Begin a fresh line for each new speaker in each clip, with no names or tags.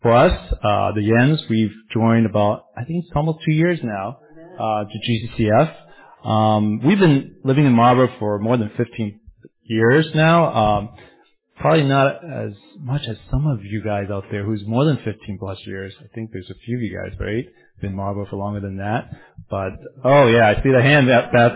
For us, the Yens, we've joined about, I think it's almost 2 years now, to GCCF. We've been living in Marlborough for more than 15 years now. Probably not as much as some of you guys out there who's more than 15 plus years. I think there's a few of you guys, right? Been in Marlborough for longer than that. But, oh yeah, I see the hand, Beth.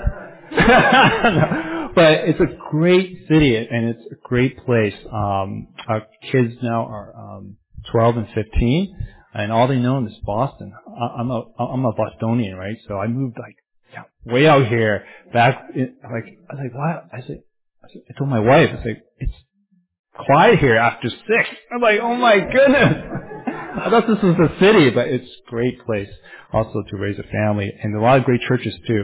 But it's a great city and it's a great place. Our kids now are 12 and 15, and all they know is Boston. I'm a Bostonian, right? So I moved way out here back in, I was like, what? I told my wife, I said, it's quiet here after 6. I'm like, oh my goodness. I thought this was a city, but it's a great place also to raise a family, and a lot of great churches too.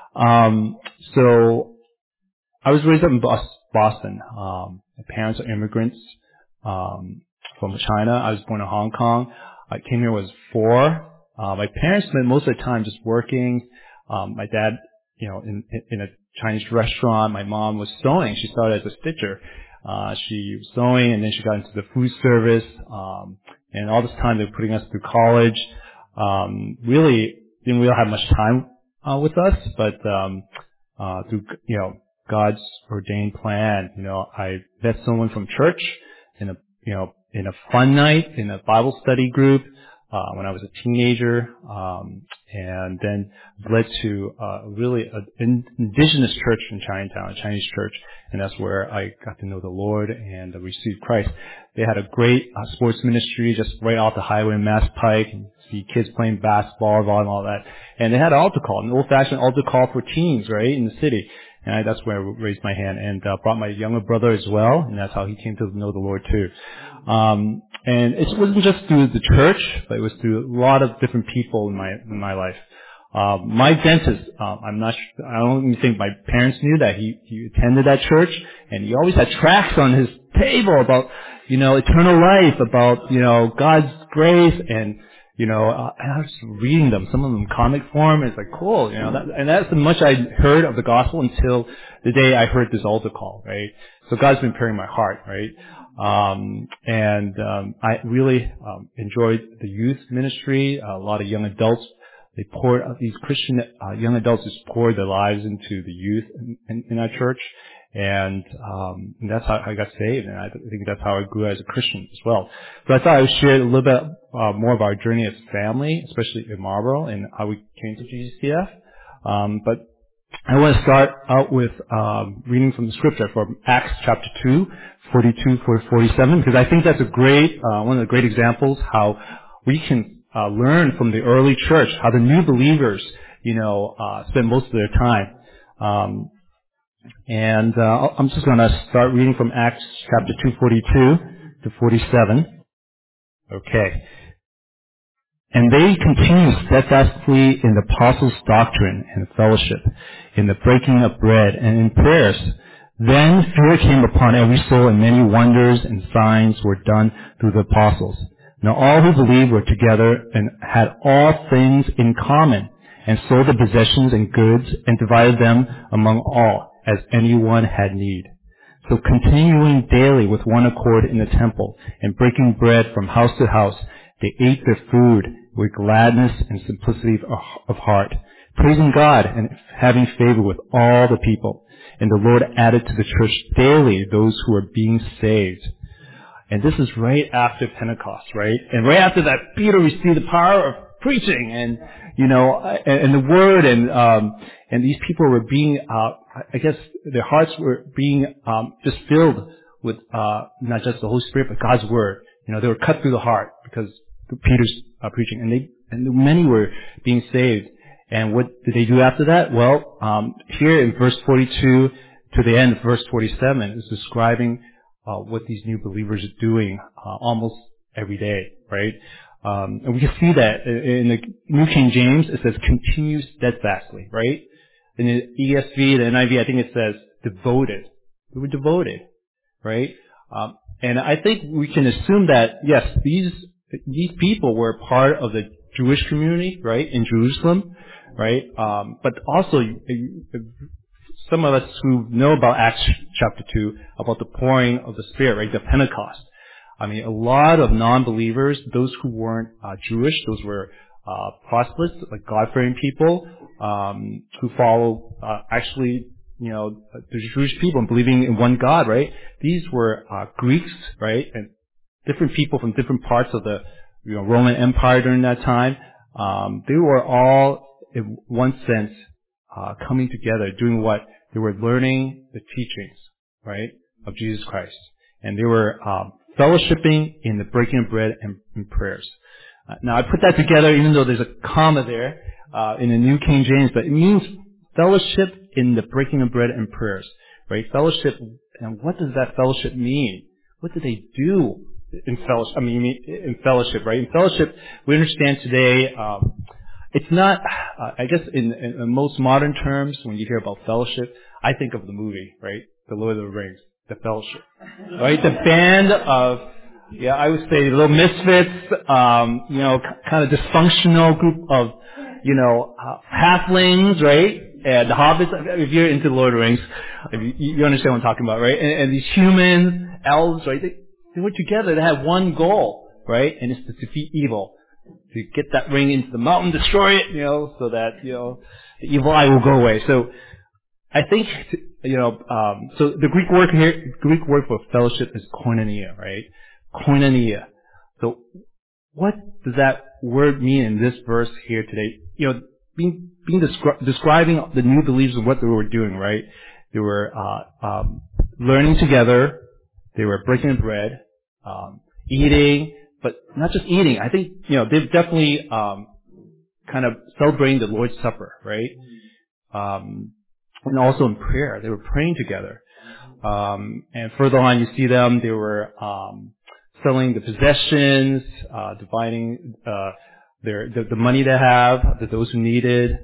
So I was raised up in Boston. My parents are immigrants from China. I was born in Hong Kong. I came here when I was 4. My parents spent most of the time just working. My dad, in a Chinese restaurant. My mom was sewing. She started as a stitcher. She was sewing, and then she got into the food service. And all this time they were putting us through college. Really didn't really have much time with us, but through God's ordained plan, I met someone from church in a fun night in a Bible study group when I was a teenager, and then led to really an indigenous church in Chinatown, a Chinese church, and that's where I got to know the Lord and received Christ. They had a great sports ministry just right off the highway in Mass Pike, and see kids playing basketball, volleyball, all that. And they had an altar call, an old-fashioned altar call for teens, right, in the city. And that's where I raised my hand and brought my younger brother as well, and that's how he came to know the Lord too. And it wasn't just through the church, but it was through a lot of different people in my life. My dentist, I don't even think my parents knew that he attended that church, and he always had tracts on his table about, eternal life, about, God's grace, and and I was reading them, some of them in comic form. It's like, cool, and that's as much I heard of the gospel until the day I heard this altar call, right? So God's been preparing my heart, right? I really enjoyed the youth ministry. A lot of young adults, these Christian young adults just poured their lives into the youth in our church. And that's how I got saved, and I think that's how I grew as a Christian as well. So I thought I would share a little bit more of our journey as a family, especially in Marlborough, and how we came to GCCF. But I want to start out with reading from the scripture from Acts chapter 2, 42 to 47, because I think that's a great one of the great examples how we can learn from the early church, how the new believers, spend most of their time. I'm just going to start reading from Acts chapter 2:42 to 47. Okay. And they continued steadfastly in the apostles' doctrine and fellowship, in the breaking of bread and in prayers. Then fear came upon every soul, and many wonders and signs were done through the apostles. Now all who believed were together and had all things in common, and sold their possessions and goods, and divided them among all, as anyone had need. So continuing daily with one accord in the temple, and breaking bread from house to house, they ate their food with gladness and simplicity of heart, praising God and having favor with all the people. And the Lord added to the church daily those who were being saved. And this is right after Pentecost, right? And right after that, Peter received the power of preaching and the word, and these people were being, I guess their hearts were being just filled with not just the Holy Spirit, but God's word. They were cut through the heart because Peter's preaching, and many were being saved. And what did they do after that? Well, here in verse 42 to the end of verse 47 is describing what these new believers are doing almost every day, right? And we can see that in the New King James, it says continue steadfastly, right? In the ESV, the NIV, I think it says devoted. We were devoted, right? And I think we can assume that, yes, these people were part of the Jewish community, right, in Jerusalem, right? But also, some of us who know about Acts chapter 2, about the pouring of the Spirit, right, the Pentecost. I mean, a lot of non-believers, those who weren't Jewish, those were proselytes, like God-fearing people, who follow actually, the Jewish people and believing in one God, right? These were Greeks, right, and different people from different parts of the Roman Empire during that time. They were all, in one sense, coming together, doing what? They were learning the teachings, right, of Jesus Christ. And they were fellowshipping in the breaking of bread and prayers. Now, I put that together, even though there's a comma there in the New King James, but it means fellowship in the breaking of bread and prayers, right? Fellowship, and what does that fellowship mean? What do they do in fellowship? In fellowship, right? In fellowship, we understand today, it's not, I guess in most modern terms, when you hear about fellowship, I think of the movie, right? The Lord of the Rings, the Fellowship, right? The band of, I would say little misfits, kind of dysfunctional group of, halflings, right? And the hobbits, if you're into the Lord of the Rings, you understand what I'm talking about, right? And these humans, elves, right? They were together. They had one goal, right? And it's to defeat evil. To get that ring into the mountain, destroy it, so that, the evil eye will go away. So I think, so the Greek word for fellowship is koinonia, right? Koinonia. So what does that word mean in this verse here today? Describing the new believers and what they were doing, right? They were learning together. They were breaking bread, eating, but not just eating. I think they're definitely kind of celebrating the Lord's Supper, right? And also in prayer, they were praying together. And further on, you see them. They were selling the possessions, dividing the money they have to those who needed.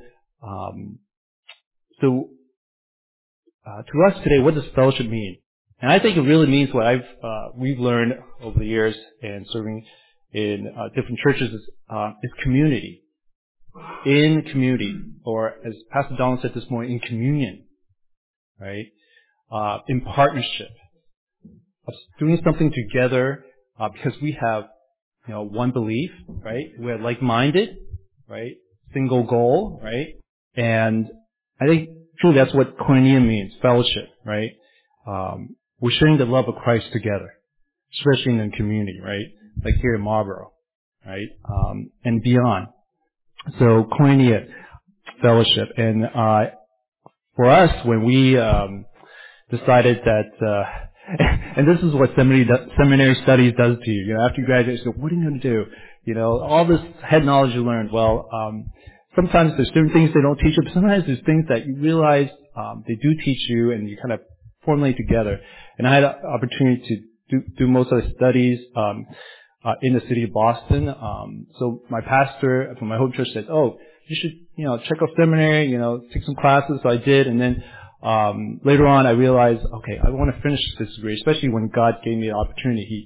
So to us today, what does fellowship mean? And I think it really means what we've learned over the years in serving in different churches is community. In community, or as Pastor Donald said this morning, in communion, right? In partnership, of doing something together because we have, one belief, right? We're like-minded, right? Single goal, right? And I think truly that's what koinonia means, fellowship, right? We're sharing the love of Christ together, especially in the community, right? Like here in Marlborough, right? And beyond. So koinonia, fellowship. And for us, when we decided that, and this is what seminary studies does to you. After you graduate, you go, what are you going to do? All this head knowledge you learned. Well, sometimes there's certain things they don't teach you, but sometimes there's things that you realize they do teach you, and you kind of formulate together. And I had an opportunity to do most of the studies in the city of Boston. So my pastor from my home church said, "Oh, you should, check out seminary, take some classes." So I did, and then later on I realized, okay, I want to finish this degree, especially when God gave me the opportunity.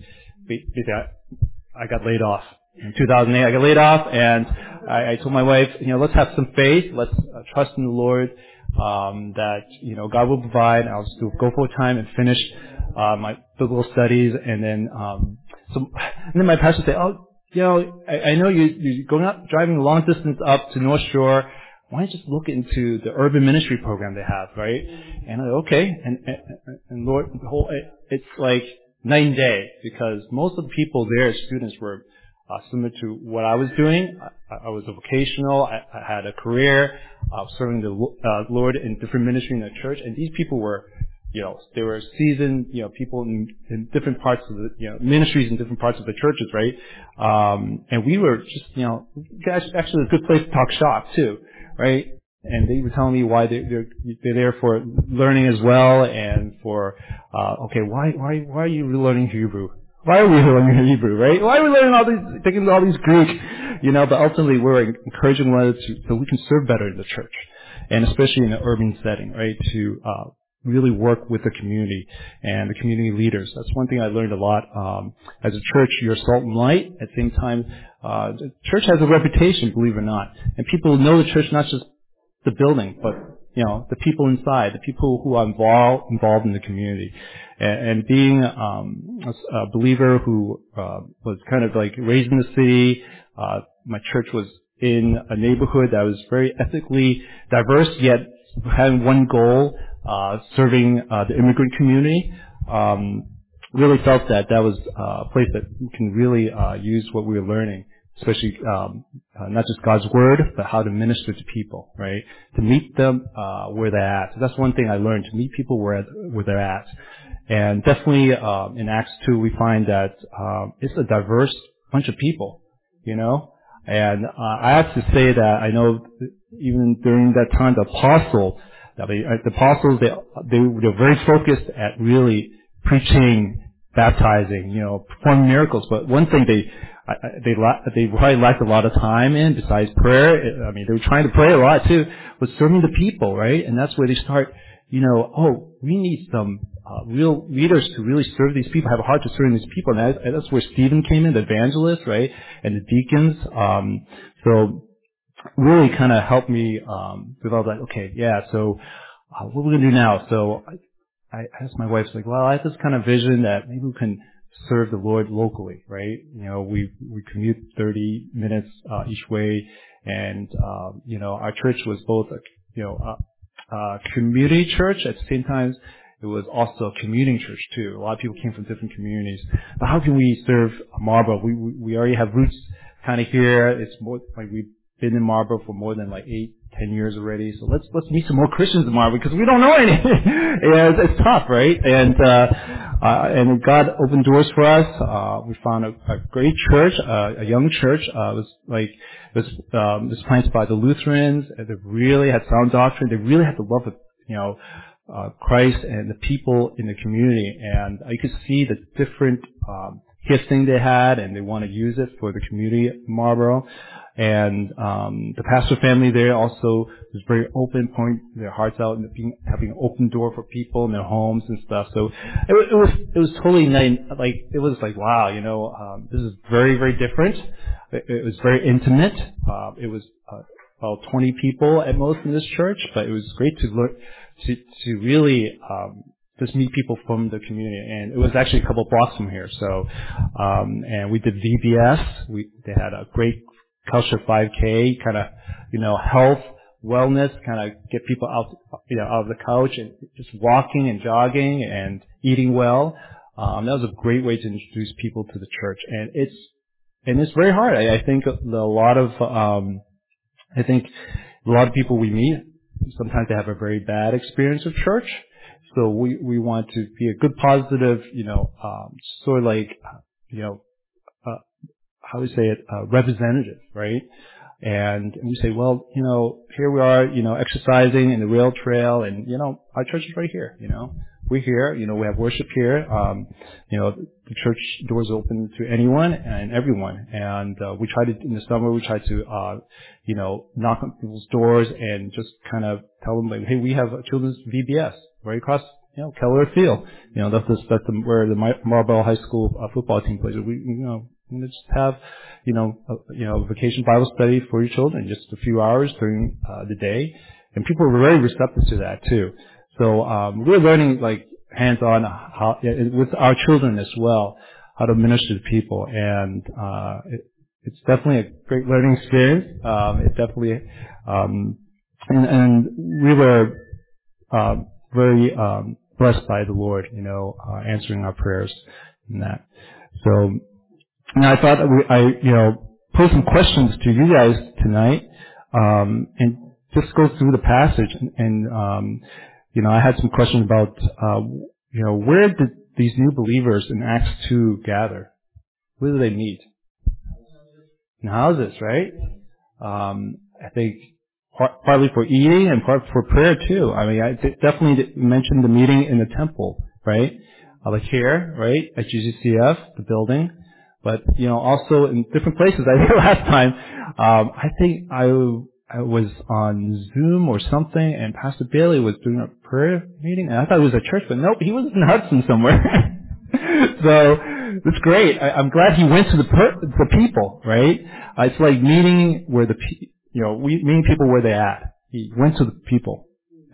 I got laid off. In 2008, I got laid off, and I told my wife, let's have some faith. Let's trust in the Lord that, God will provide. I'll just go full time and finish my biblical studies. And then my pastor said, "Oh, I know you're going out driving a long distance up to North Shore. Why don't you just look into the urban ministry program they have, right?" And I said, okay. And Lord, it's like night and day, because most of the people there, students, were similar to what I was doing. I was a vocational. I had a career serving the Lord in different ministry in the church, and these people were, they were seasoned, people in different parts of the, ministries in different parts of the churches, right? And we were just, actually a good place to talk shop too, right? And they were telling me why they're there for learning as well, and for why are you learning Hebrew? Why are we learning Hebrew, right? Why are we learning taking all these Greek? But ultimately we're encouraging one another so we can serve better in the church, and especially in an urban setting, right? To really work with the community and the community leaders. That's one thing I learned a lot. As a church, you're salt and light. At the same time, the church has a reputation, believe it or not. And people know the church, not just the building, but, the people inside, the people who are involved in the community. And being a believer who was kind of like raised in the city, my church was in a neighborhood that was very ethnically diverse, yet having one goal, serving the immigrant community. Really felt that was a place that we can really use what we were learning, especially not just God's word, but how to minister to people, right? To meet them where they're at. So that's one thing I learned, to meet people where they're at. And definitely in Acts 2, we find that it's a diverse bunch of people, And I have to say that I know even during that time, the apostles, they're very focused at really preaching, baptizing, performing miracles. But one thing they probably lacked a lot of time in, besides prayer. I mean, they were trying to pray a lot too, was serving the people, right? And that's where they start, we need some real leaders to really serve these people, have a heart to serve these people. And that's where Stephen came in, the evangelist, right? And the deacons. So really kind of helped me develop that, okay, yeah, so what are we going to do now? So I asked my wife, like, well, I have this kind of vision that maybe we can serve the Lord locally, right? We commute 30 minutes each way, and our church was both a community church. At the same time, it was also a commuting church too. A lot of people came from different communities. But how can we serve Marlboro? We already have roots kind of here. It's more like we've been in Marlboro for more than like 8-10 years already. So let's meet some more Christians in Marlboro, because we don't know any. It's tough, right? And God opened doors for us. We found a great church, a young church. It was planted by the Lutherans. They really had sound doctrine. They really had the love of Christ and the people in the community. And you could see the different gifting they had, and they want to use it for the community of Marlboro. And the pastor family there also was very open, pouring their hearts out, and having an open door for people in their homes and stuff. So it was totally nice. Like, it was like, wow, this is very, very different. It was very intimate. It was about 20 people at most in this church, but it was great to learn to really just meet people from the community. And it was actually a couple blocks from here. So and we did VBS. They had a great culture 5K, kind of, health, wellness, kind of get people out of the couch and just walking and jogging and eating well. That was a great way to introduce people to the church. And it's very hard. I think a lot of people we meet, sometimes they have a very bad experience of church. So we want to be a good positive, sort of like, how we say it, representative, right? And we say, well, here we are, exercising in the rail trail, and, our church is right here, We're here, we have worship here. The church doors open to anyone and everyone. And we try to, in the summer, knock on people's doors and just kind of tell them, like, hey, we have a children's VBS right across, Keller Field. That's where the Marlboro High School football team plays. We just have, a vacation Bible study for your children, just a few hours during the day. And people are very receptive to that too. So we're learning, like, hands-on how with our children as well, how to minister to people. And it's definitely a great learning experience. It definitely, and we were very blessed by the Lord, answering our prayers and that. So, and I thought that pose some questions to you guys tonight, and just go through the passage. And I had some questions about, where did these new believers in Acts 2 gather? Where do they meet? In houses, right? I think partly for eating and partly for prayer too. I mean, I definitely mentioned the meeting in the temple, right? Like here, right? At GCCF, the building. But, also in different places. I think last time, I think I was on Zoom or something, and Pastor Bailey was doing a prayer meeting, and I thought it was a church, but nope, he was in Hudson somewhere. So it's great. I'm glad he went to the people, right? It's like meeting where meeting people where they're at. He went to the people,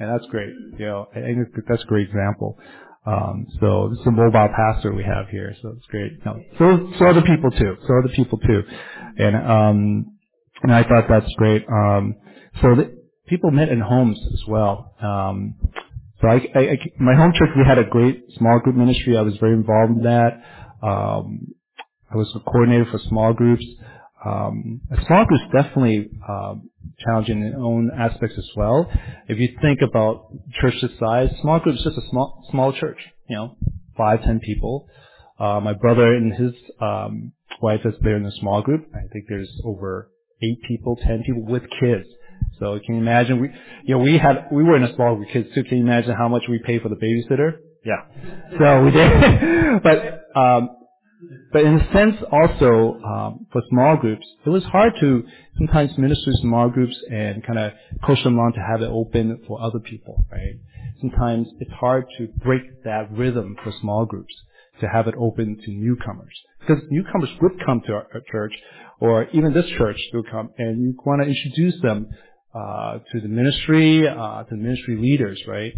and that's great. I think that's a great example. So this is a mobile pastor we have here, so it's great. So other people too. And I thought that's great. So people met in homes as well. So my home church, we had a great small group ministry. I was very involved in that. I was a coordinator for small groups. A small group's definitely challenging in its own aspects as well. If you think about church's size, small group is just a small church, 5, 10 people. My brother and his wife is there in a small group. I think there's over 8 people, 10 people with kids. So can you imagine? We were in a small group with kids too. Can you imagine how much we pay for the babysitter? Yeah. So we did. But in a sense also, for small groups, it was hard to sometimes minister to small groups and kind of coach them on to have it open for other people, right? Sometimes it's hard to break that rhythm for small groups, to have it open to newcomers. Because newcomers would come to our church, or even this church will come, and you want to introduce them to the ministry leaders, right?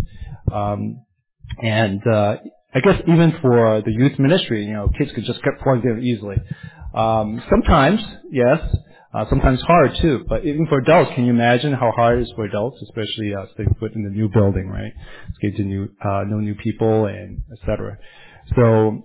I guess even for the youth ministry, kids could just get plugged in easily. Sometimes, yes, sometimes hard too. But even for adults, can you imagine how hard it is for adults, especially staying put in the new building, right? It's getting to know new people and etc. So,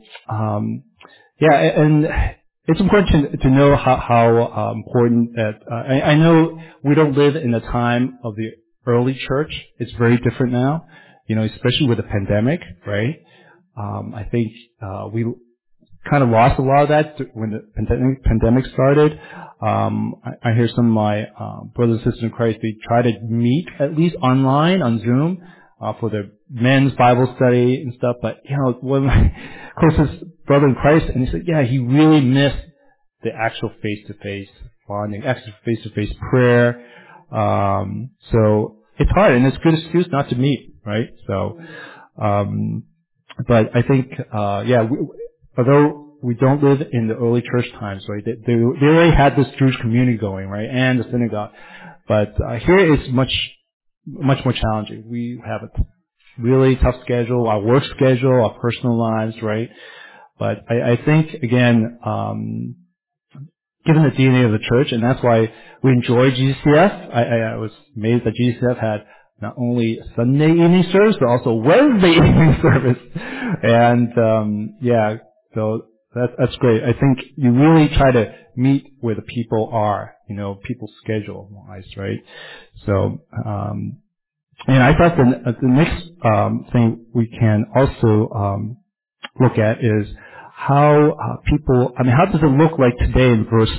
and it's important to know how important that. I know we don't live in the time of the early church. It's very different now, especially with the pandemic, right? I think we kind of lost a lot of that when the pandemic started. I hear some of my brothers and sisters in Christ, they try to meet at least online on Zoom for their men's Bible study and stuff. But one of my closest brother in Christ, and he said, he really missed the actual face-to-face bonding, actual face-to-face prayer. So it's hard, and it's a good excuse not to meet, right? So. But I think, although we don't live in the early church times, right? They already had this Jewish community going, right? And the synagogue. But here it's much more challenging. We have a really tough schedule, our work schedule, our personal lives, right? But I think, again, given the DNA of the church, and that's why we enjoy GCF. I was amazed that GCF had not only Sunday evening service, but also Wednesday evening service. And, so that's great. I think you really try to meet where the people are, people's schedule wise, right? So, and I thought the next, thing we can also, look at is how, how does it look like today in verse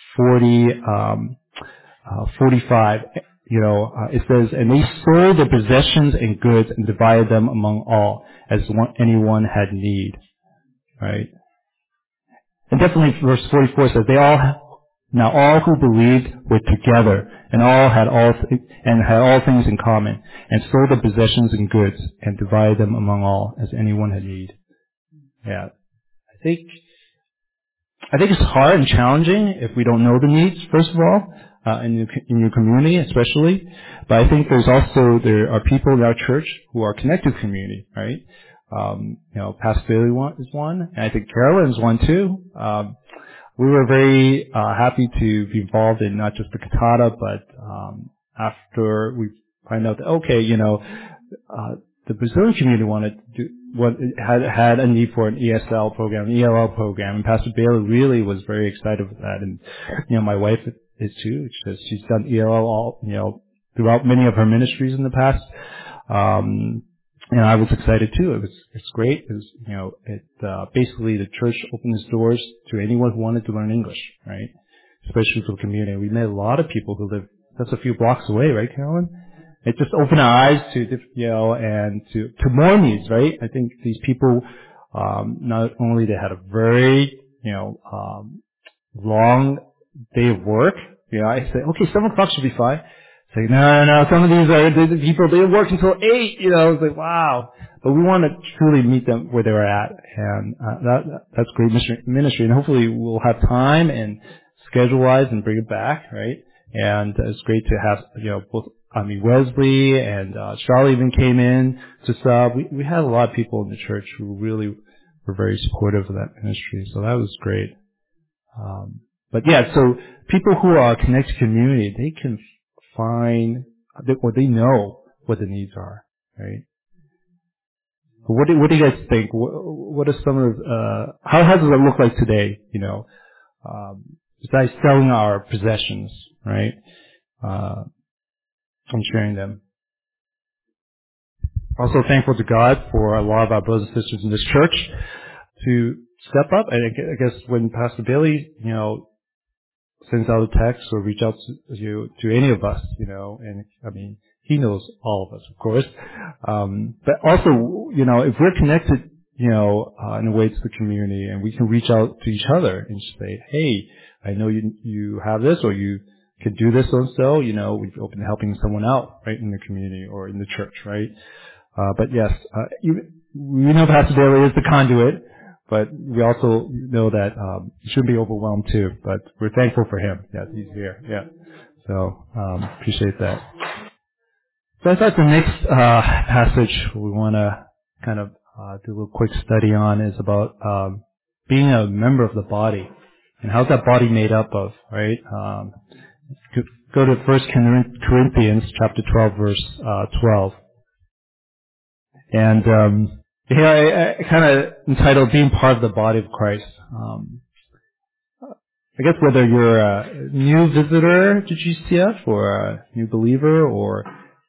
45? It says, and they sold their possessions and goods and divided them among all, as anyone had need. Right? And definitely verse 44 says, now all who believed were together, and had all things in common, and sold their possessions and goods, and divided them among all, as anyone had need. Yeah. I think it's hard and challenging if we don't know the needs, first of all, in your community especially. But I think there are people in our church who are connected to community, right? Pastor Bailey is one, and I think Carolyn is one too. We were very happy to be involved in not just the cantata, but after we find out that the Brazilian community had a need for an ESL program, an ELL program, and Pastor Bailey really was very excited with that. And my wife is too. She's done ELL throughout many of her ministries in the past. And I was excited too. It's great. Basically the church opened its doors to anyone who wanted to learn English, right? Especially for the community. We met a lot of people who live just a few blocks away, right, Carolyn? It just opened our eyes to, and to more needs, right? I think these people, not only they had a very, long day of work. I said, okay, 7 o'clock should be fine. It's like, no, some of these are the people, they work until 8, It's like, wow. But we want to truly meet them where they're at. And, that's great ministry. And hopefully we'll have time and schedule-wise and bring it back, right? And it's great to have, both Wesley and Charlie even came in to sub. We had a lot of people in the church who really were very supportive of that ministry, so that was great. But yeah, so people who are connected to community, they can find, or they know what the needs are, right? What do you guys think? What are some of, how does it look like today, besides selling our possessions, right? And sharing them. Also thankful to God for a lot of our brothers and sisters in this church to step up. And I guess when Pastor Bailey, sends out a text or reach out to any of us, and he knows all of us, of course. But also, if we're connected, in a way to the community, and we can reach out to each other and say, hey, I know you have this, or you could do this so, we've opened helping someone out, right, in the community or in the church, right? But yes, we know Pastor Bailey is the conduit, but we also know that he shouldn't be overwhelmed too. But we're thankful for him. Yes, he's here. Yeah. So appreciate that. So I thought the next passage we want to kind of do a little quick study on is about being a member of the body and how's that body made up of, right? Go to 1 Corinthians chapter 12, verse 12. And here I kind of entitled Being Part of the Body of Christ. I guess whether you're a new visitor to GCF or a new believer or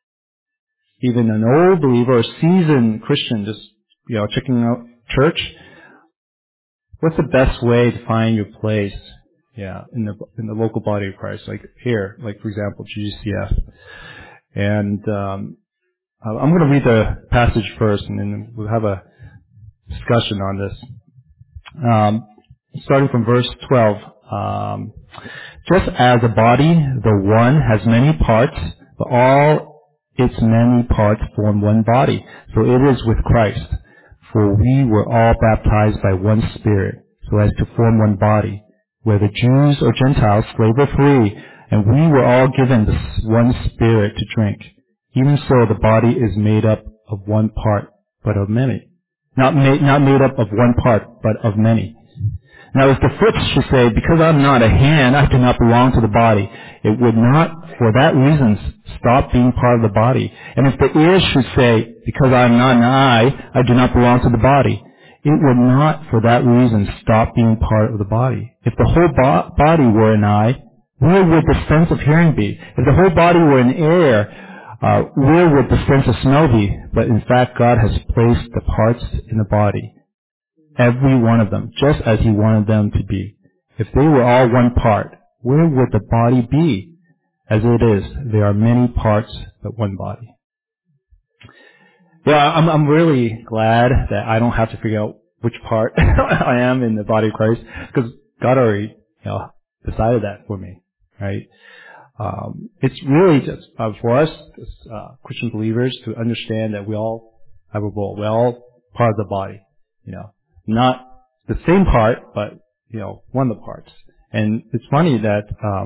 even an old believer or seasoned Christian just, checking out church, what's the best way to find your place, in the local body of Christ, like here, like for example, GCF. And I'm going to read the passage first, and then we'll have a discussion on this. Starting from verse 12. Just as a body, the one has many parts, but all its many parts form one body. So it is with Christ. For we were all baptized by one Spirit, so as to form one body, whether Jews or Gentiles, slave or free, and we were all given this one Spirit to drink. Even so, the body is made up of one part, but of many. Not made up of one part, but of many. Now, if the foot should say, because I'm not a hand, I do not belong to the body, it would not, for that reason, stop being part of the body. And if the ear should say, because I'm not an eye, I do not belong to the body, it would not, for that reason, stop being part of the body. If the whole body were an eye, where would the sense of hearing be? If the whole body were an ear, where would the sense of smell be? But in fact, God has placed the parts in the body, every one of them, just as He wanted them to be. If they were all one part, where would the body be? As it is, there are many parts, but one body. Yeah, I'm really glad that I don't have to figure out which part I am in the body of Christ, because God already, decided that for me, right? It's really just for us as Christian believers to understand that we all have a role. We're all part of the body, not the same part, but one of the parts. And it's funny that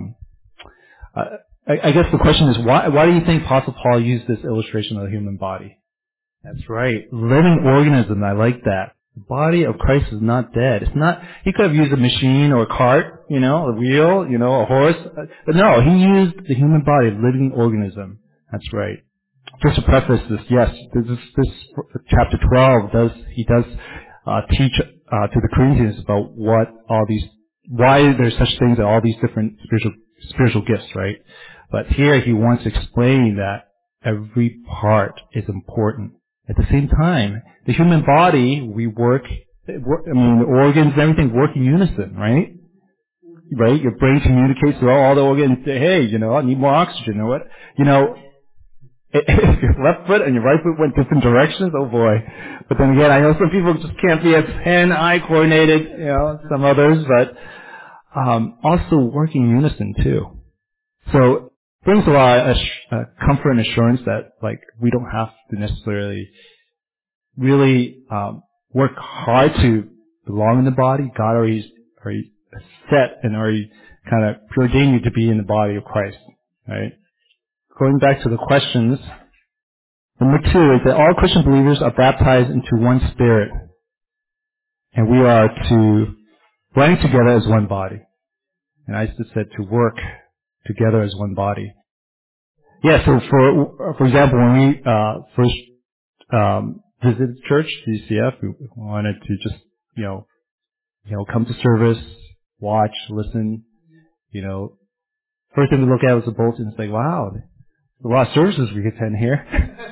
I guess the question is why do you think Apostle Paul used this illustration of the human body? That's right, living organism. I like that. The body of Christ is not dead. It's not. He could have used a machine or a cart, a wheel, a horse, but no, he used the human body, living organism. That's right. Just to preface this, yes, this chapter 12 does teach to the Corinthians about why there's such things as all these different spiritual gifts, right? But here he wants to explain that every part is important. At the same time, the human body, the organs and everything work in unison, right? Right? Your brain communicates with all the organs. Hey, I need more oxygen. Or what? If your left foot and your right foot went different directions, oh boy. But then again, I know some people just can't be as hand-eye coordinated, some others, but also work in unison too. So it brings a lot of comfort and assurance that we don't have to necessarily really work hard to belong in the body. God already set and already kind of preordained you to be in the body of Christ, right? going back to the questions, number 2 is that all Christian believers are baptized into one Spirit, and we are to run together as one body. And I just said to work together as one body. Yeah, so for example, when we first visited church, GCF, we wanted to just, come to service, watch, listen. First thing we look at was the bulletin. It's like, wow, there's a lot of services we attend here.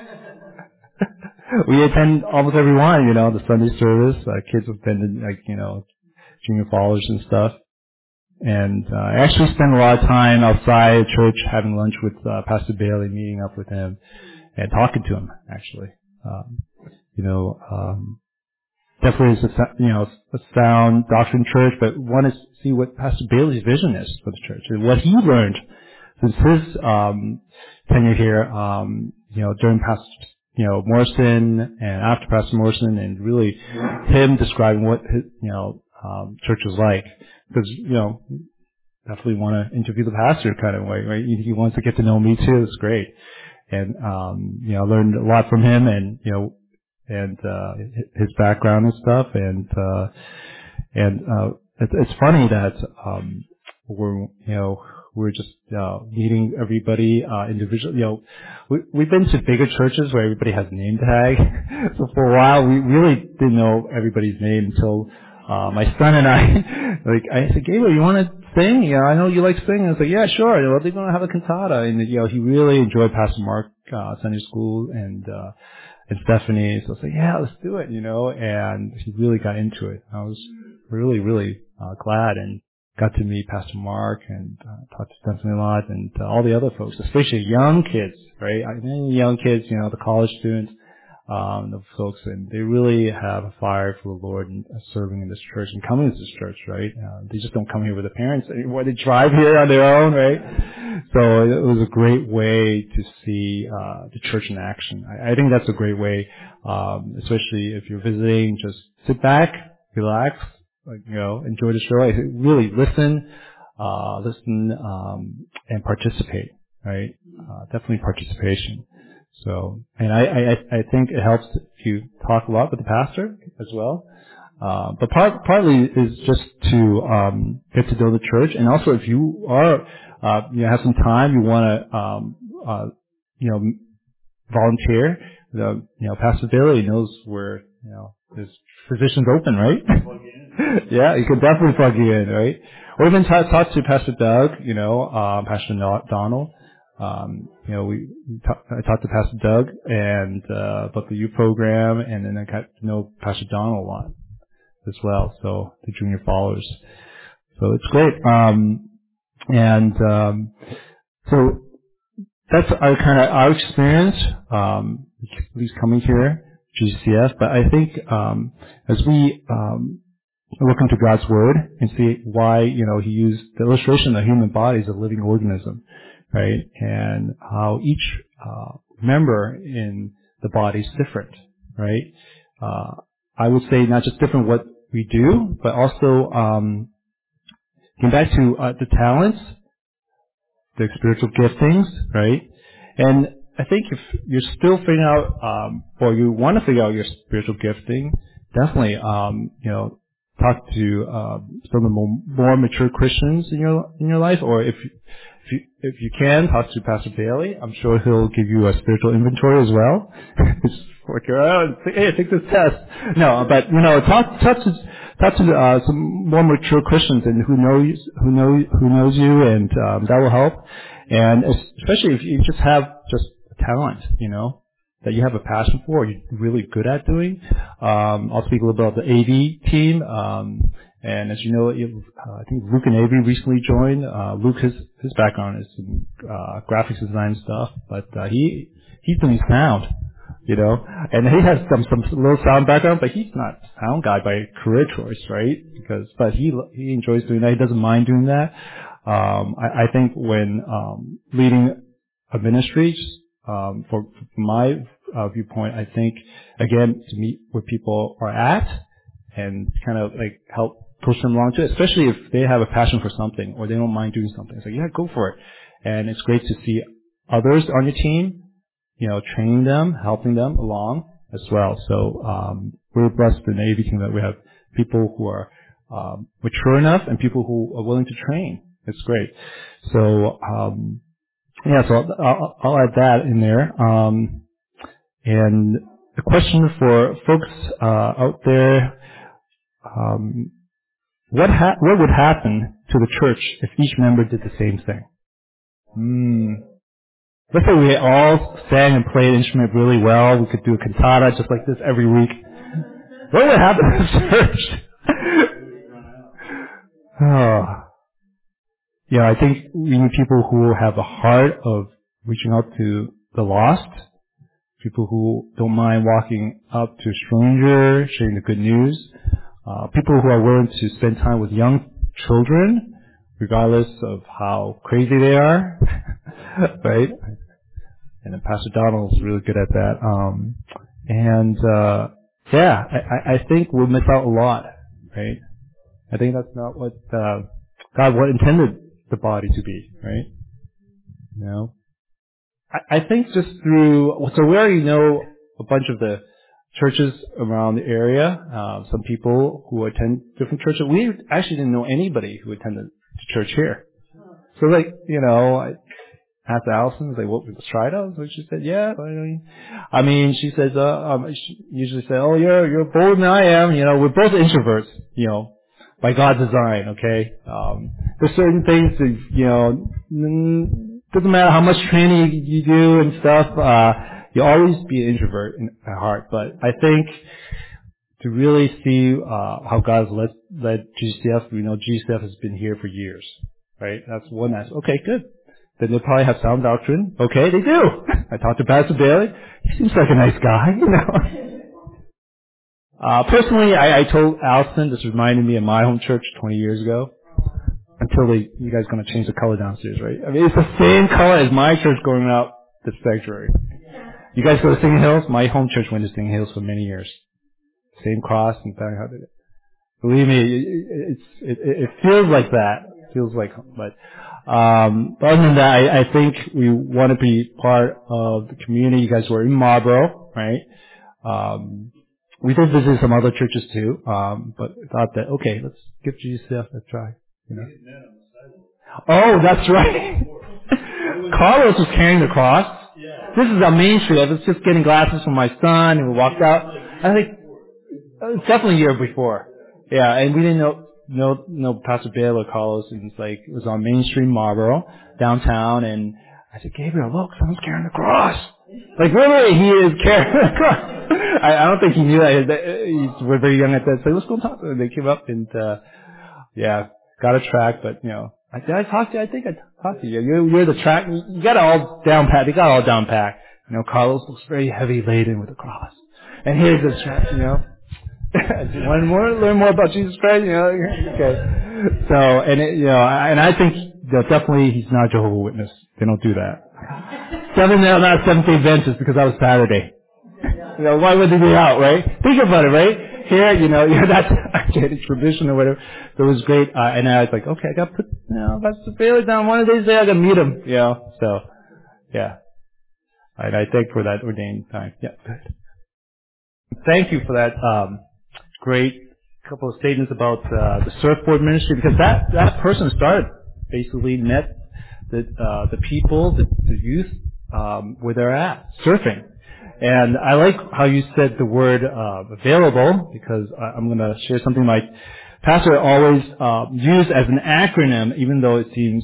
We attend almost every one, the Sunday service. Kids have been in, junior followers and stuff. And I actually spent a lot of time outside church having lunch with Pastor Bailey, meeting up with him and talking to him, actually. Definitely is a sound doctrine church, but want to see what Pastor Bailey's vision is for the church and what he learned since his tenure here, during Pastor Morrison and after Pastor Morrison, and really him describing what his church was like. Because definitely want to interview the pastor kind of way, right? He wants to get to know me too. It's great, and I learned a lot from him, and his background and stuff, and it's funny that we're just meeting everybody individually. We've been to bigger churches where everybody has a name tag. So for a while, we really didn't know everybody's name until my son and I said, Gabriel, you want to sing? I know you like singing. I was like, yeah, sure. Well, they're going to have a cantata. And he really enjoyed Pastor Mark Sunday School and Stephanie. So I was like, yeah, let's do it. And he really got into it. I was really, really glad, and got to meet Pastor Mark and talk to Stephanie a lot, and all the other folks, especially young kids, right? Young kids, the college students, the folks, and they really have a fire for the Lord and serving in this church and coming to this church, right? They just don't come here with their parents anymore. They drive here on their own, right? So it was a great way to see the church in action. I think that's a great way, especially if you're visiting. Just sit back, relax, enjoy the show. Really listen, and participate, right? Definitely participation. So, and I think it helps if you talk a lot with the pastor as well. But partly is just to get to know the church, and also if you are have some time, you want to volunteer. Pastor Bailey knows where his position's open, right? Yeah, you can definitely plug you in, right? Or even talk to Pastor Doug, Pastor Donald. I talked to Pastor Doug and about the youth program, and then I got to know Pastor Donald a lot as well. So the junior followers. So it's great. So that's our experience, at least coming here, GCF. But I think as we look into God's Word and see why He used the illustration of the human body as a living organism, right? And how each member in the body is different, right? I would say not just different what we do, but also getting back to the talents, the spiritual giftings, right? And I think if you're still figuring out, or you want to figure out your spiritual gifting, definitely, talk to some of the more mature Christians in your life, or if you can, talk to Pastor Bailey. I'm sure he'll give you a spiritual inventory as well. Just work around, say, hey, take this test. No, but talk to some more mature Christians and who knows you, and that will help. And especially if you just have just talent, that you have a passion for, or you're really good at doing. I'll speak a little about the AV team. And as you know, I think Luke and Avery recently joined. Luke, his background is in graphics design stuff, but he's doing sound, and he has some little sound background, but he's not a sound guy by career choice, right? But he enjoys doing that. He doesn't mind doing that. I think when leading a ministry, from my viewpoint, I think again to meet where people are at and kind of like help push them along to it, especially if they have a passion for something or they don't mind doing something. It's like, yeah, go for it. And it's great to see others on your team, training them, helping them along as well. So we're blessed in the AV team that we have people who are mature enough and people who are willing to train. It's great. So so I'll add that in there. And the question for folks out there, what would happen to the church if each member did the same thing? Let's say we all sang and played an instrument really well. We could do a cantata just like this every week. What would happen to the church? I think we need people who have a heart of reaching out to the lost, people who don't mind walking up to a stranger, sharing the good news, people who are willing to spend time with young children, regardless of how crazy they are, right? And then Pastor Donald is really good at that. I think we'll miss out a lot, right? I think that's not what God intended the body to be, right? I think just so we already know a bunch of the churches around the area, some people who attend different churches. We actually didn't know anybody who attended the church here. So I asked Allison, I was like, what, let's try it out? So she said, yeah. She says, she usually says, oh, you're bolder than I am. We're both introverts, by God's design, okay? There's certain things that, doesn't matter how much training you do and stuff, you'll always be an introvert at heart. But I think to really see how God has led GCF, GCF has been here for years, right? That's one aspect. Okay, good. Then they probably have sound doctrine. Okay, they do. I talked to Pastor Bailey. He seems like a nice guy, Personally, I told Allison, this reminded me of my home church 20 years ago. Until you guys going to change the color downstairs, right? I mean, it's the same color as my church growing up, the sanctuary. You guys go to Singing Hills? My home church went to Singing Hills for many years. Same cross and thing. Believe me, it feels like that. It feels like, but other than that, I think we want to be part of the community. You guys were in Marlboro, right? We did visit some other churches too, but thought that, okay, let's give GCF a try. Oh, that's right. Carlos was carrying the cross. This is on Main Street. I was just getting glasses for my son, and we walked out. I think it was definitely a year before. Yeah, and we didn't know Pastor Bailey or Carlos, and it was on Main Street, Marlboro, downtown, and I said, Gabriel, look, someone's carrying the cross. Literally, he is carrying the cross. I don't think he knew that. We're very young at that. So let's go talk to them. They came up and, got a track, but, did I talk to you? I think I talked to you. You're the track. You got it all down pat. They got it all down pat. Carlos looks very heavy laden with the cross. And here's the track, Want to learn more about Jesus Christ, Okay. So, and I think that definitely he's not a Jehovah's Witness. They don't do that. Not Seventh-day Adventist because that was Saturday. Why would they be out, right? Think about it, right? Here, that's a tradition or whatever. So it was great. And I was like, okay, I got to put, Pastor Bailey down. One of these days I got to meet him, So, yeah. I thank for that ordained time. Yeah, good. Thank you for that, great couple of statements about, the surfboard ministry, because that person basically met the people, the youth, where they're at, surfing. And I like how you said the word available, because I'm going to share something my pastor always used as an acronym, even though it seems,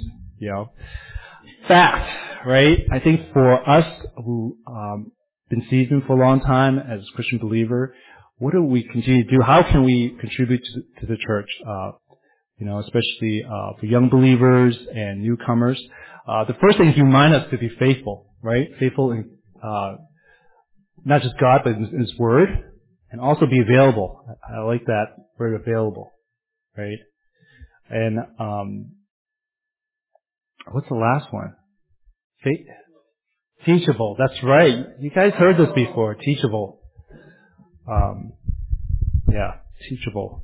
FACT, right? I think for us who been seasoned for a long time as a Christian believer, what do we continue to do? How can we contribute to the church? Especially for young believers and newcomers. The first thing is remind us to be faithful, right? Faithful in not just God, but in His Word, and also be available. I like that word, available, right? And what's the last one? Teachable. That's right. You guys heard this before. Teachable. Teachable.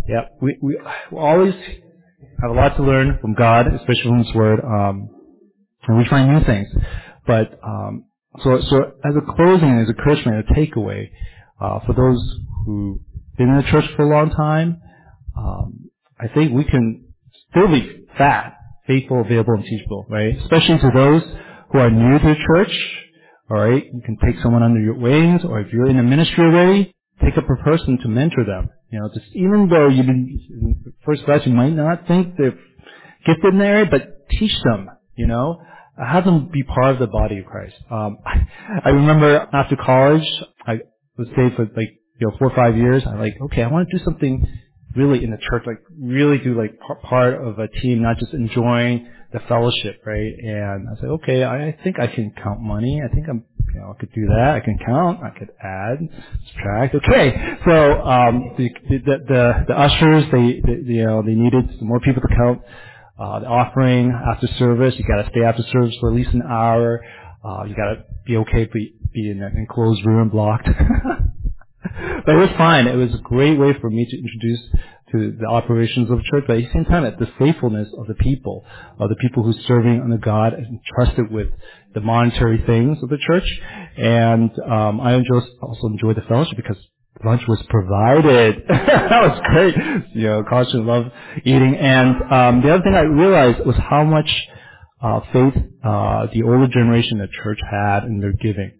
We always have a lot to learn from God, especially from His Word. and we try new things. But so as a closing, as a encouragement, a takeaway for those who been in the church for a long time, I think we can still be fat, faithful, available, and teachable, right? Especially to those who are new to the church. All right, you can take someone under your wings, or if you're in the ministry already, take up a person to mentor them. Just even though you've been first class, you might not think they're gifted in the area, but teach them. Have them be part of the body of Christ. I remember after college, I was stayed for 4 or 5 years. I okay, I want to do something really in the church, really do part of a team, not just enjoying the fellowship, right? And I said, okay, I think I can count money. I think I could do that. I can count. I could add, subtract. Okay, so the ushers, they needed some more people to count the offering after service. You got to stay after service for at least an hour. You got to be okay to be in an enclosed room, blocked. But it was fine. It was a great way for me to introduce to the operations of the church, but at the same time, the faithfulness of the people who's serving under God and trusted with the monetary things of the church. And I also enjoyed the fellowship because lunch was provided. That was great. College students love eating. And the other thing I realized was how much faith the older generation of the church had in their giving.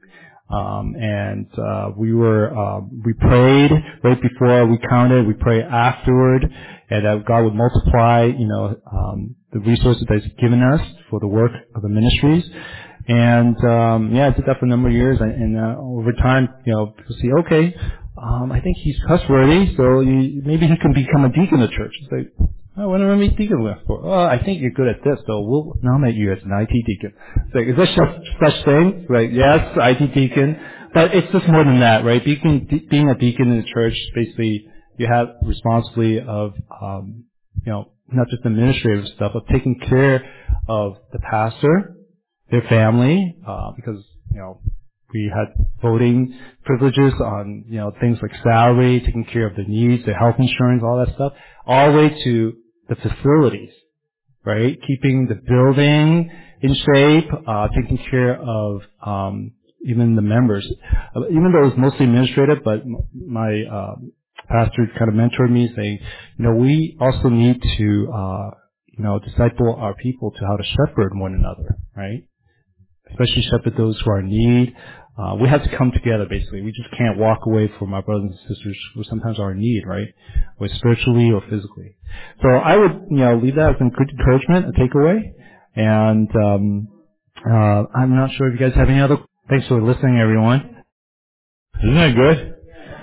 We prayed right before we counted, we prayed afterward, and that God would multiply, the resources that He's given us for the work of the ministries. And, I did that for a number of years, and over time, people see, okay, I think he's trustworthy, so maybe he can become a deacon of the church. It's like, oh, what am I deacon for? Oh, I think you're good at this, so we'll nominate you as an IT deacon. It's like, is there such thing? Right? Yes, IT deacon. But it's just more than that, right? Being a deacon in the church, basically, you have responsibility of, not just administrative stuff, but taking care of the pastor, their family, because, we had voting privileges on, things like salary, taking care of their needs, their health insurance, all that stuff, all the way to the facilities, right? Keeping the building in shape, taking care of, even the members. Even though it was mostly administrative, but my, pastor kind of mentored me saying, we also need to, disciple our people to how to shepherd one another, right? Especially shepherd those who are in need. We have to come together, basically. We just can't walk away from our brothers and sisters who sometimes are in need, right? Whether spiritually or physically. So I would, leave that as a good encouragement, a takeaway. And I'm not sure if you guys have any other. Thanks for listening, everyone.
Isn't that good?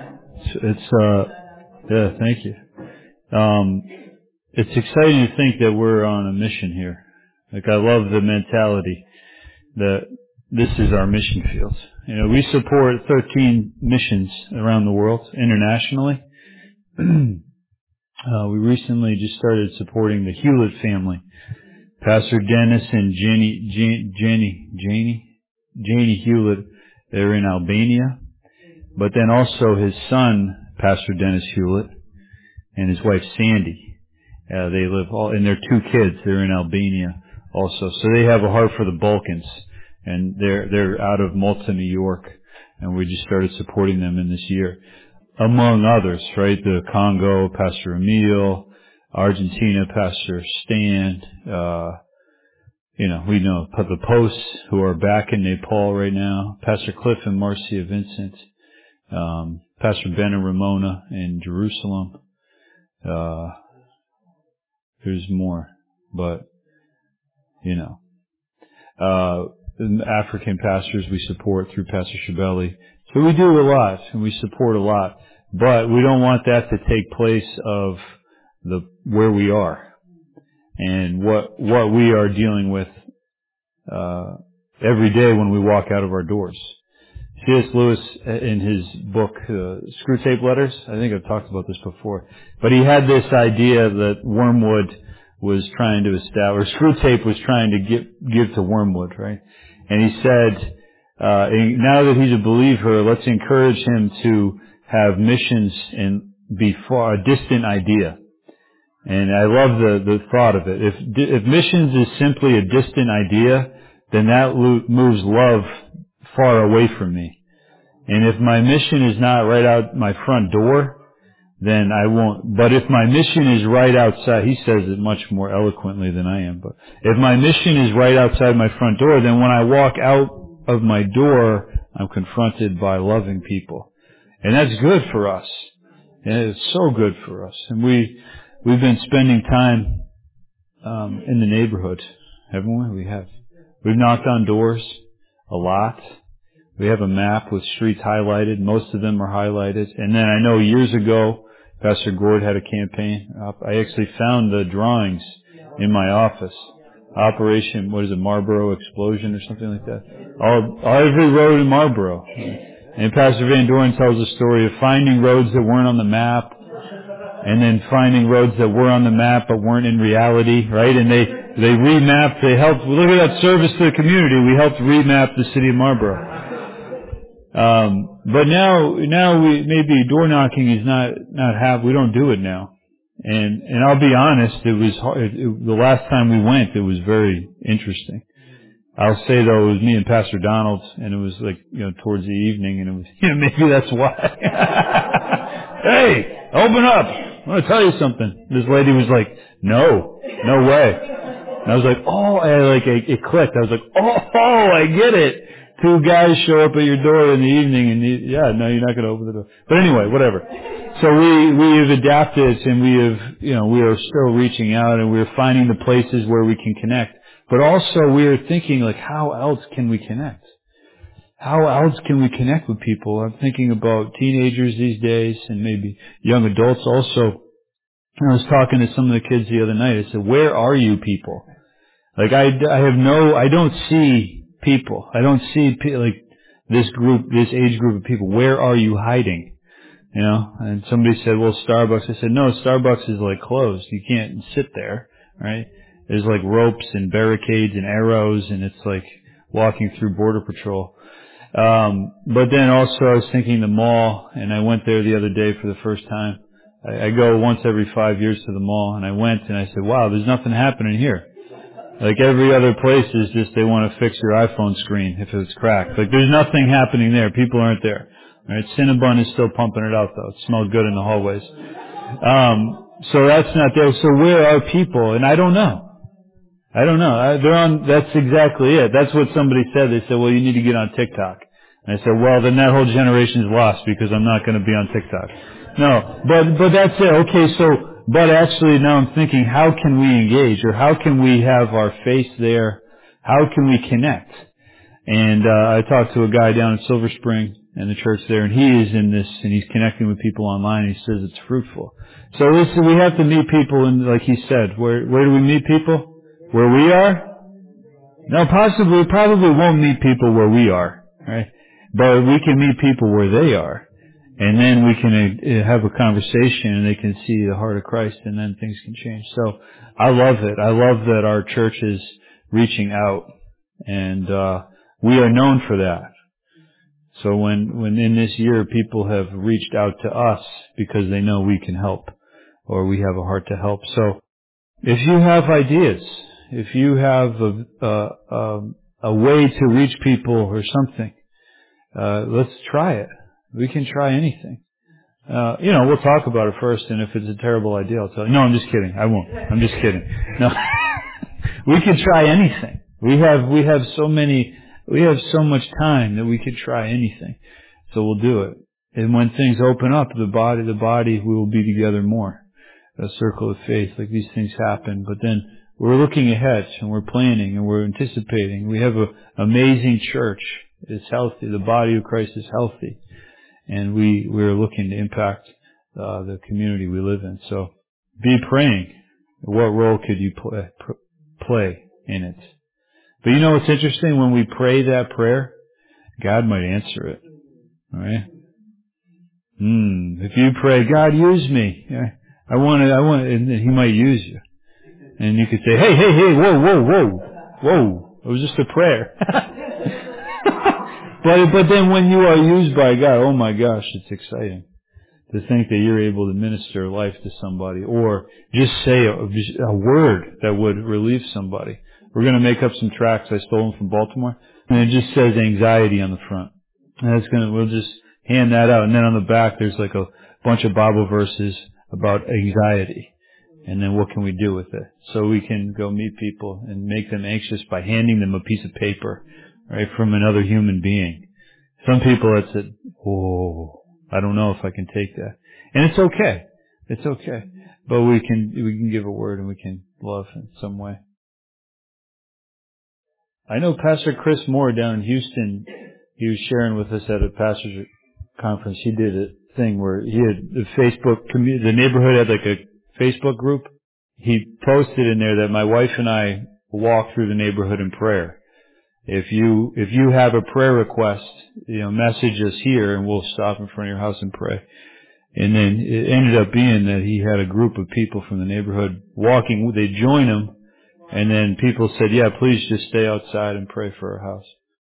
Yeah, thank you. It's exciting to think that we're on a mission here. I love the mentality that this is our mission field. We support 13 missions around the world, internationally. We recently just started supporting the Hewlett family. Pastor Dennis and Janie Hewlett, they're in Albania. But then also his son, Pastor Dennis Hewlett, and his wife Sandy. They live and their 2 kids, they're in Albania also. So they have a heart for the Balkans. And they're out of Malta, New York, and we just started supporting them in this year. Among others, right? The Congo, Pastor Emil, Argentina, Pastor Stan, we know the Posts who are back in Nepal right now, Pastor Cliff and Marcia Vincent, Pastor Ben and Ramona in Jerusalem. There's more, but, African pastors we support through Pastor Shabeli. So we do a lot and we support a lot, but we don't want that to take place of where we are and what we are dealing with every day when we walk out of our doors. C.S. Lewis, in his book, Screwtape Letters, I think I've talked about this before, but he had this idea that Wormwood was trying to establish, or Screwtape was trying to give to Wormwood, right? And he said, now that he's a believer, let's encourage him to have missions and be a distant idea. And I love the thought of it. If missions is simply a distant idea, then that moves love far away from me. And if my mission is not right out my front door, then I won't. But if my mission is right outside, he says it much more eloquently than I am, but if my mission is right outside my front door, then when I walk out of my door, I'm confronted by loving people. And that's good for us. And it's so good for us. And we've been spending time in the neighborhood, haven't we? We have. We've knocked on doors a lot. We have a map with streets highlighted. Most of them are highlighted. And then I know years ago, Pastor Gord had a campaign. I actually found the drawings in my office. Operation, Marlboro Explosion or something like that. Every road in Marlboro. And Pastor Van Doren tells a story of finding roads that weren't on the map, and then finding roads that were on the map but weren't in reality, right? And they remapped, they helped, look at that service to the community. We helped remap the city of Marlboro. But now maybe door knocking is we don't do it now. And I'll be honest, it was hard. The last time we went, it was very interesting. I'll say though, it was me and Pastor Donald, and it was like, towards the evening, and it was, maybe that's why. Hey, open up. I want to tell you something. This lady was like, no way. And I was like, it clicked. I was like, I get it. 2 guys show up at your door in the evening and you're not going to open the door. But anyway, whatever. So we have adapted, and we are still reaching out, and we're finding the places where we can connect. But also we are thinking, like, how else can we connect? How else can we connect with people? I'm thinking about teenagers these days and maybe young adults also. I was talking to some of the kids the other night. I said, where are you people? Like, I don't see people. I don't see like this age group of people. Where are you hiding? And somebody said, well, Starbucks. I said, no, Starbucks is like closed. You can't sit there, right? There's like ropes and barricades and arrows, and it's like walking through Border Patrol. But then also I was thinking the mall, and I went there the other day for the first time. I go once every 5 years to the mall, and I went and I said, wow, there's nothing happening here. Like every other place is just they want to fix your iPhone screen if it's cracked. Like there's nothing happening there. People aren't there. Right? Cinnabon is still pumping it out though. It smelled good in the hallways. So that's not there. So where are people? And I don't know. That's exactly it. That's what somebody said. They said, well, you need to get on TikTok. And I said, well, then that whole generation is lost because I'm not going to be on TikTok. No, but that's it. Okay, but actually now I'm thinking, how can we engage, or how can we have our face there? How can we connect? And I talked to a guy down in Silver Spring and the church there, and he is in this, and he's connecting with people online, and he says it's fruitful. So listen, we have to meet people, and like he said, where do we meet people? Where we are? No, we probably won't meet people where we are, right? But we can meet people where they are. And then we can have a conversation, and they can see the heart of Christ, and then things can change. So I love it. I love that our church is reaching out, and we are known for that. So when in this year people have reached out to us because they know we can help, or we have a heart to help. So if you have ideas, if you have a way to reach people or something, let's try it. We can try anything. We'll talk about it first, and if it's a terrible idea, I'll tell you. No, I'm just kidding. I won't. I'm just kidding. No. We can try anything. We have so much time that we could try anything. So we'll do it. And when things open up, the body, we will be together more. A circle of faith, like these things happen. But then we're looking ahead, and we're planning, and we're anticipating. We have an amazing church. It's healthy. The body of Christ is healthy. And we're looking to impact the community we live in. So be praying. What role could you play in it? But you know what's interesting? When we pray that prayer, God might answer it. All right? If you pray, God, use me. I want, and He might use you. And you could say, hey, whoa. It was just a prayer. But then when you are used by God, oh my gosh, it's exciting. to think that you're able to minister life to somebody or just say a word that would relieve somebody. We're going to make up some tracts. I stole them from Baltimore, and it just says anxiety on the front. And we'll just hand that out. And then on the back, there's like a bunch of Bible verses about anxiety. And then what can we do with it? So we can go meet people and make them anxious by handing them a piece of paper, right, from another human being. Some people that said, "Oh, I don't know if I can take that." And it's okay. It's okay. But we can give a word and we can love in some way. I know Pastor Chris Moore down in Houston, he was sharing with us at a pastor's conference. He did a thing where he had the Facebook community, the neighborhood had like a Facebook group. He posted in there that my wife and I walk through the neighborhood in prayer. If you have a prayer request, message us here and we'll stop in front of your house and pray. And then it ended up being that he had a group of people from the neighborhood walking. They join him, and then people said, "Yeah, please just stay outside and pray for our house."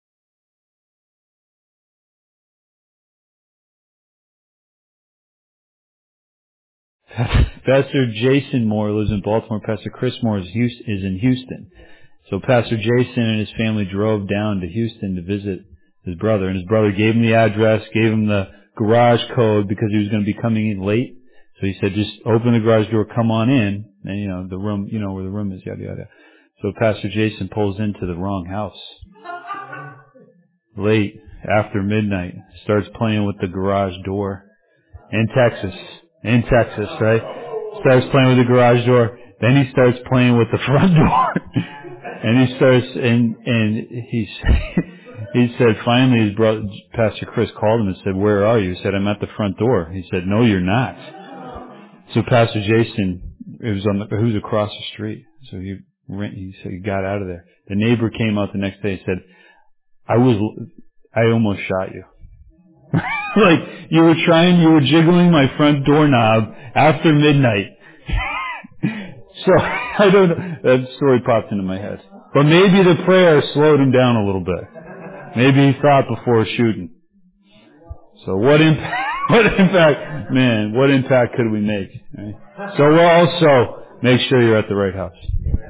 Pastor Jason Moore lives in Baltimore. Pastor Chris Moore is in Houston. So Pastor Jason and his family drove down to Houston to visit his brother. And his brother gave him the address, gave him the garage code because he was going to be coming in late. So he said, just open the garage door, come on in. And, the room, where the room is, yada, yada. So Pastor Jason pulls into the wrong house. Late, after midnight, starts playing with the garage door. In Texas, right? Starts playing with the garage door. Then he starts playing with the front door. And he starts, and he said, finally his brother, Pastor Chris called him and said, "Where are you?" He said, "I'm at the front door." He said, "No, you're not." So Pastor Jason, it was across the street. So he said he got out of there. The neighbor came out the next day and said, I almost shot you. Like, you were jiggling my front doorknob after midnight. So, I don't know. That story popped into my head. But maybe the prayer slowed him down a little bit. Maybe he thought before shooting. So what impact could we make? Right? So we'll also make sure you're at the right house.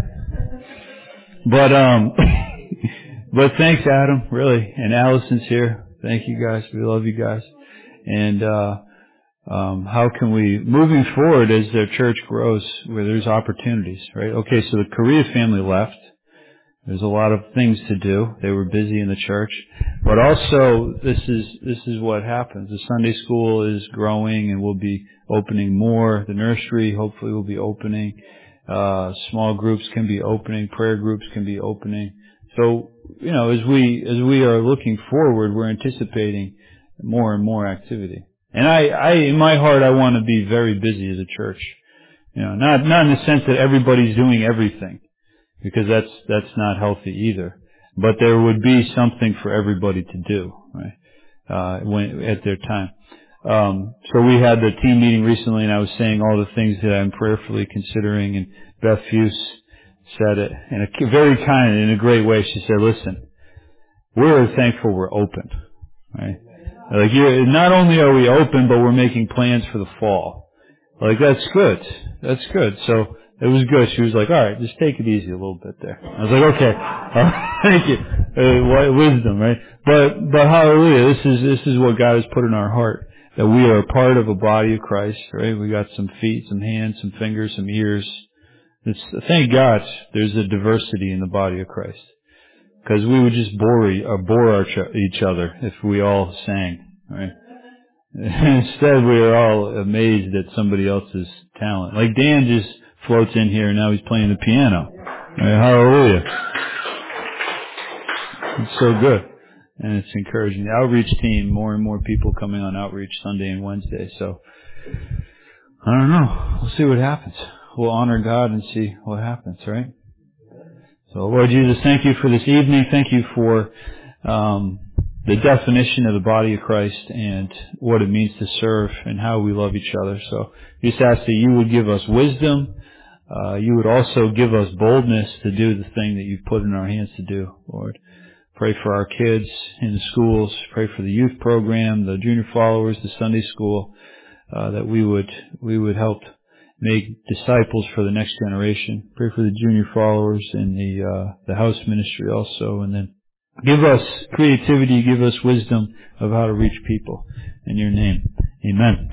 But thanks, Adam, really. And Allison's here. Thank you guys. We love you guys. And, how can we, moving forward as their church grows, where there's opportunities, right? Okay, so the Korea family left. There's a lot of things to do. They were busy in the church. But also, this is what happens. The Sunday school is growing and will be opening more. The nursery hopefully will be opening. Small groups can be opening. Prayer groups can be opening. So, as we are looking forward, we're anticipating more and more activity. And I in my heart, I want to be very busy as a church. Not in the sense that everybody's doing everything, because that's not healthy either. But there would be something for everybody to do, right? At their time. So we had the team meeting recently, and I was saying all the things that I'm prayerfully considering, and Beth Fuse said it in a very kind and in a great way. She said, "Listen, we're thankful we're open, right? Like, not only are we open, but we're making plans for the fall. Like, that's good. That's good." So it was good. She was like, "All right, just take it easy a little bit there." I was like, "Okay, thank you, wisdom, right?" But hallelujah, this is what God has put in our heart, that we are a part of a body of Christ, right? We got some feet, some hands, some fingers, some ears. Thank God, there's a diversity in the body of Christ. Because we would just bore each other if we all sang, right? Instead, we are all amazed at somebody else's talent. Like Dan just floats in here and now he's playing the piano. Right? Hallelujah. It's so good. And it's encouraging. The outreach team, more and more people coming on outreach Sunday and Wednesday. So, I don't know. We'll see what happens. We'll honor God and see what happens, right? So, Lord Jesus, thank you for this evening. Thank you for the definition of the body of Christ and what it means to serve and how we love each other. So, we just ask that you would give us wisdom. You would also give us boldness to do the thing that you've put in our hands to do, Lord. Pray for our kids in the schools. Pray for the youth program, the junior followers, the Sunday school. that we would help make disciples for the next generation. Pray for the junior followers and the house ministry also, and then give us creativity, give us wisdom of how to reach people. In your name, amen.